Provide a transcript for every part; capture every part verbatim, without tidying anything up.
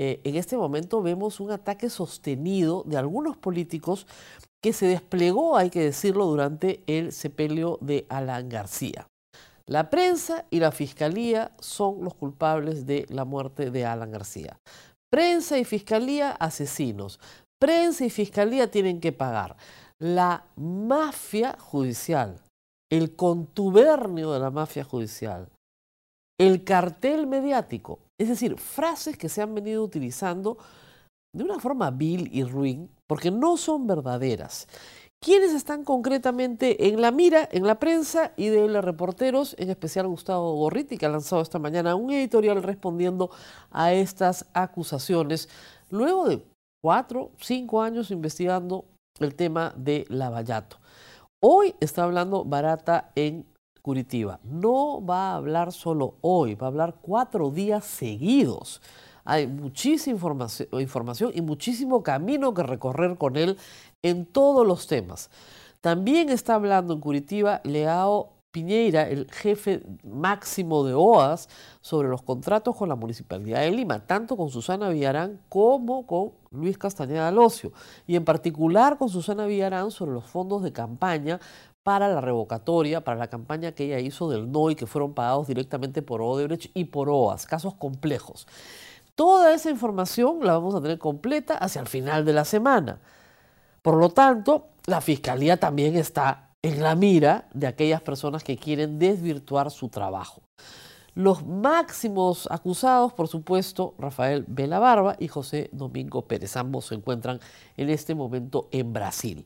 eh, en este momento vemos un ataque sostenido de algunos políticos que se desplegó, hay que decirlo, durante el sepelio de Alan García. La prensa y la fiscalía son los culpables de la muerte de Alan García. Prensa y fiscalía, asesinos. Prensa y fiscalía tienen que pagar. La mafia judicial, el contubernio de la mafia judicial, el cartel mediático, es decir, frases que se han venido utilizando de una forma vil y ruin, porque no son verdaderas. ¿Quiénes están concretamente en la mira, en la prensa y de los reporteros, en especial Gustavo Gorriti, que ha lanzado esta mañana un editorial respondiendo a estas acusaciones, luego de cuatro, cinco años investigando el tema de Lavallato? Hoy está hablando Barata en Curitiba. No va a hablar solo hoy, va a hablar cuatro días seguidos. Hay muchísima información, información y muchísimo camino que recorrer con él en todos los temas. También está hablando en Curitiba Leao Piñeira, el jefe máximo de O A S, sobre los contratos con la Municipalidad de Lima, tanto con Susana Villarán como con Luis Castañeda Locio, y en particular con Susana Villarán sobre los fondos de campaña para la revocatoria, para la campaña que ella hizo del N O I, que fueron pagados directamente por Odebrecht y por O A S, casos complejos. Toda esa información la vamos a tener completa hacia el final de la semana. Por lo tanto, la Fiscalía también está en la mira de aquellas personas que quieren desvirtuar su trabajo. Los máximos acusados, por supuesto, Rafael Vela Barba y José Domingo Pérez. Ambos se encuentran en este momento en Brasil.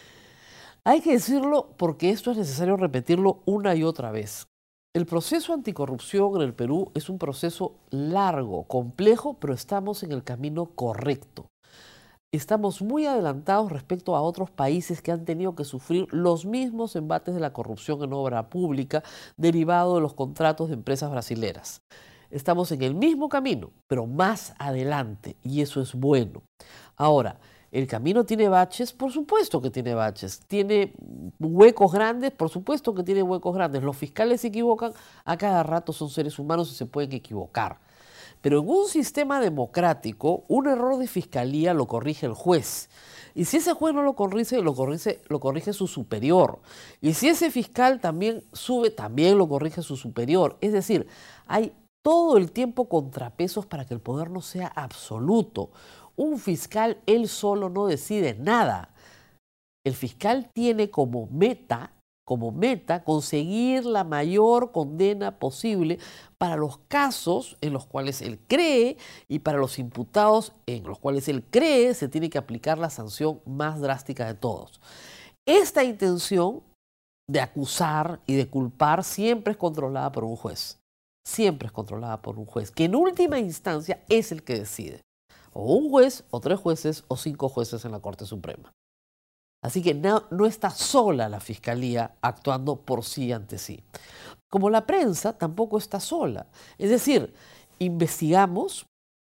Hay que decirlo porque esto es necesario repetirlo una y otra vez. El proceso anticorrupción en el Perú es un proceso largo, complejo, pero estamos en el camino correcto. Estamos muy adelantados respecto a otros países que han tenido que sufrir los mismos embates de la corrupción en obra pública derivado de los contratos de empresas brasileras. Estamos en el mismo camino, pero más adelante, y eso es bueno. Ahora, ¿el camino tiene baches? Por supuesto que tiene baches. ¿Tiene huecos grandes? Por supuesto que tiene huecos grandes. Los fiscales se equivocan, a cada rato son seres humanos y se pueden equivocar. Pero en un sistema democrático, un error de fiscalía lo corrige el juez. Y si ese juez no lo corrige, lo corrige, lo corrige su superior. Y si ese fiscal también sube, también lo corrige su superior. Es decir, hay todo el tiempo contrapesos para que el poder no sea absoluto. Un fiscal, él solo no decide nada. El fiscal tiene como meta, como meta, conseguir la mayor condena posible para los casos en los cuales él cree y para los imputados en los cuales él cree se tiene que aplicar la sanción más drástica de todos. Esta intención de acusar y de culpar siempre es controlada por un juez. Siempre es controlada por un juez, que en última instancia es el que decide. O un juez, o tres jueces, o cinco jueces en la Corte Suprema. Así que no, no está sola la Fiscalía actuando por sí ante sí. Como la prensa tampoco está sola. Es decir, investigamos,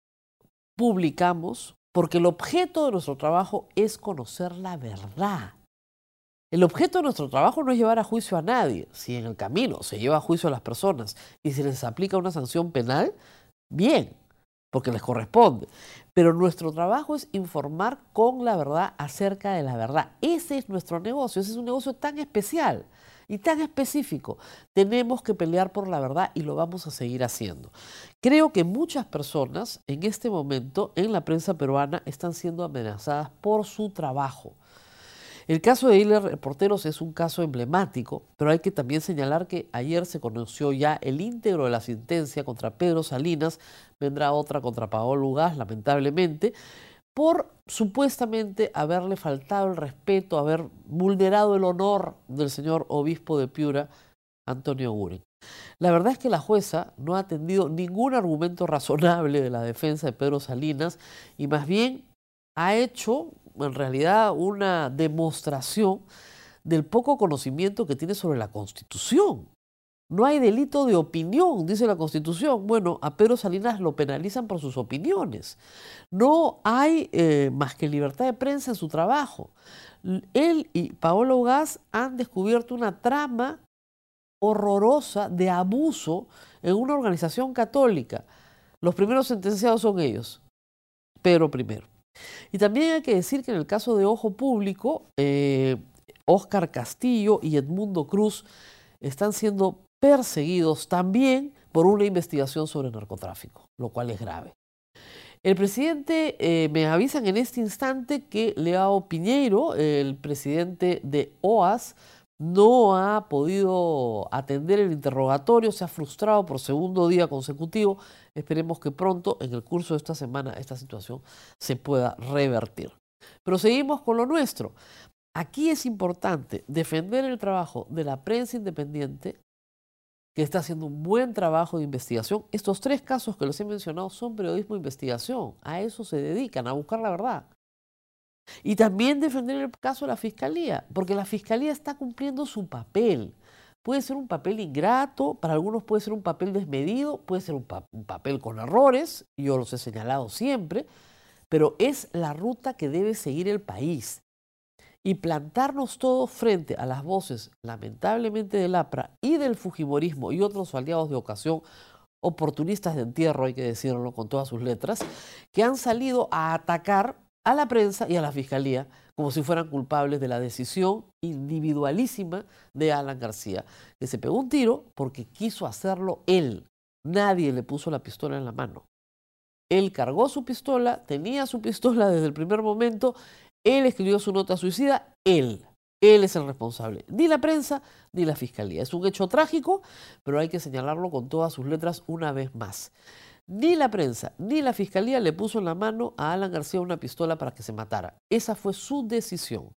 publicamos, porque el objeto de nuestro trabajo es conocer la verdad. El objeto de nuestro trabajo no es llevar a juicio a nadie. Si en el camino se lleva a juicio a las personas y se les aplica una sanción penal, bien, porque les corresponde. Pero nuestro trabajo es informar con la verdad acerca de la verdad. Ese es nuestro negocio, ese es un negocio tan especial y tan específico. Tenemos que pelear por la verdad y lo vamos a seguir haciendo. Creo que muchas personas en este momento en la prensa peruana están siendo amenazadas por su trabajo. El caso de Isla Reporteros es un caso emblemático, pero hay que también señalar que ayer se conoció ya el íntegro de la sentencia contra Pedro Salinas, vendrá otra contra Paolo Ugaz, lamentablemente, por supuestamente haberle faltado el respeto, haber vulnerado el honor del señor obispo de Piura, Antonio Guren. La verdad es que la jueza no ha atendido ningún argumento razonable de la defensa de Pedro Salinas y más bien ha hecho en realidad una demostración del poco conocimiento que tiene sobre la Constitución. No hay delito de opinión, dice la Constitución. Bueno, a Pedro Salinas lo penalizan por sus opiniones. No hay eh, más que libertad de prensa en su trabajo. Él y Paolo Ugaz han descubierto una trama horrorosa de abuso en una organización católica. Los primeros sentenciados son ellos. Pedro primero. Y también hay que decir que en el caso de Ojo Público, eh, Óscar Castillo y Edmundo Cruz están siendo perseguidos también por una investigación sobre narcotráfico, lo cual es grave. El presidente, eh, me avisan en este instante que Leao Piñeiro, el presidente de O A S, no ha podido atender el interrogatorio, se ha frustrado por segundo día consecutivo. Esperemos que pronto, en el curso de esta semana, esta situación se pueda revertir. Pero seguimos con lo nuestro. Aquí es importante defender el trabajo de la prensa independiente, que está haciendo un buen trabajo de investigación. Estos tres casos que les he mencionado son periodismo de investigación. A eso se dedican, a buscar la verdad. Y también defender el caso de la Fiscalía, porque la Fiscalía está cumpliendo su papel. Puede ser un papel ingrato, para algunos puede ser un papel desmedido, puede ser un, pa un papel con errores, yo los he señalado siempre, pero es la ruta que debe seguir el país. Y plantarnos todos frente a las voces, lamentablemente, del A P R A y del Fujimorismo y otros aliados de ocasión, oportunistas de entierro, hay que decirlo con todas sus letras, que han salido a atacar a la prensa y a la Fiscalía como si fueran culpables de la decisión individualísima de Alan García, que se pegó un tiro porque quiso hacerlo él. Nadie le puso la pistola en la mano. Él cargó su pistola, tenía su pistola desde el primer momento, él escribió su nota suicida, él. Él es el responsable. Ni la prensa ni la Fiscalía. Es un hecho trágico, pero hay que señalarlo con todas sus letras una vez más. Ni la prensa ni la Fiscalía le puso en la mano a Alan García una pistola para que se matara. Esa fue su decisión.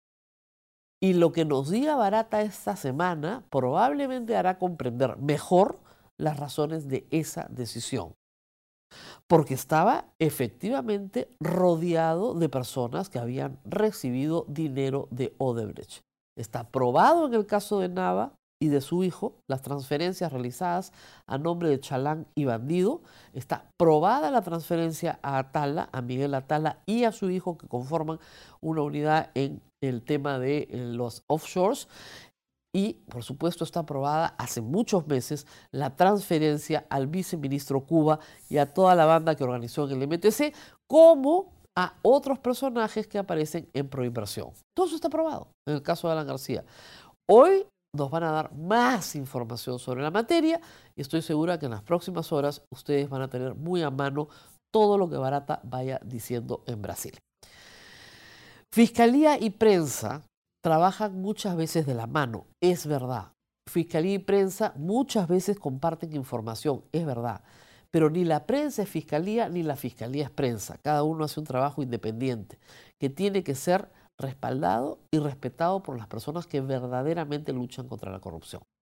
Y lo que nos diga Barata esta semana probablemente hará comprender mejor las razones de esa decisión. Porque estaba efectivamente rodeado de personas que habían recibido dinero de Odebrecht. Está probado en el caso de Nava y de su hijo, las transferencias realizadas a nombre de Chalán y Bandido. Está probada la transferencia a Atala, a Miguel Atala y a su hijo, que conforman una unidad en el tema de los offshores. Y, por supuesto, está aprobada hace muchos meses la transferencia al viceministro Cuba y a toda la banda que organizó en el M T C, como a otros personajes que aparecen en Proinversión. Todo eso está aprobado en el caso de Alan García. Hoy nos van a dar más información sobre la materia y estoy segura que en las próximas horas ustedes van a tener muy a mano todo lo que Barata vaya diciendo en Brasil. Fiscalía y prensa trabajan muchas veces de la mano, es verdad. Fiscalía y prensa muchas veces comparten información, es verdad. Pero ni la prensa es fiscalía, ni la fiscalía es prensa. Cada uno hace un trabajo independiente que tiene que ser respaldado y respetado por las personas que verdaderamente luchan contra la corrupción.